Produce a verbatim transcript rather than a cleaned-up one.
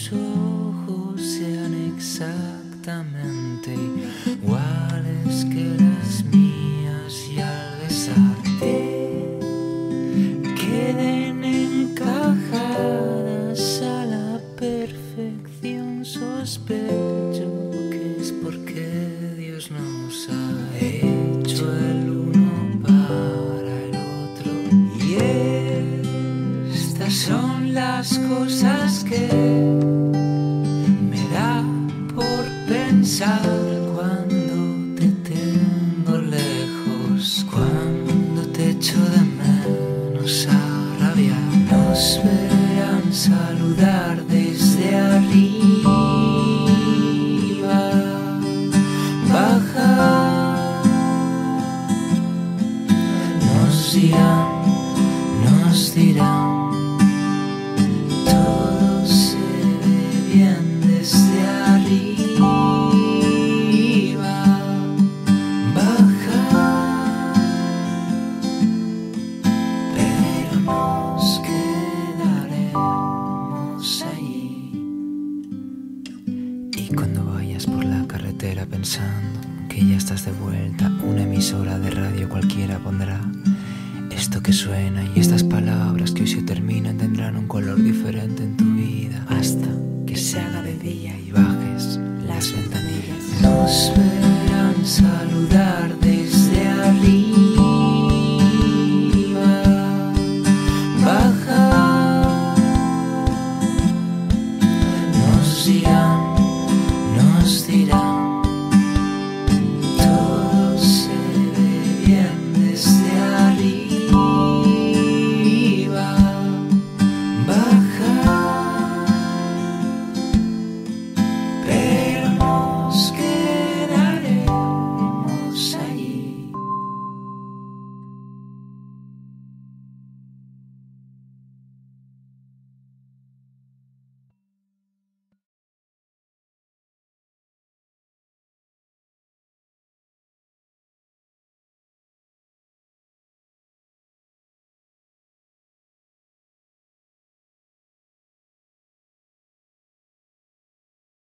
tus ojos sean exactamente iguales que las mías y al besarte queden encajadas a la perfección. Sospecho que es porque Dios nos ha hecho el uno para el otro, y estas son las cosas que me da por pensar cuando te tengo lejos, cuando te echo de menos a rabiar. Nos verán saludar desde arriba, bajar, nos dirán, nos dirán. Todo se ve bien desde arriba, bajar, pero nos quedaremos allí. Y cuando vayas por la carretera pensando que ya estás de vuelta, una emisora de radio cualquiera pondrá esto que suena, y estas palabras que hoy se terminan tendrán un color diferente en tu vida hasta que se haga de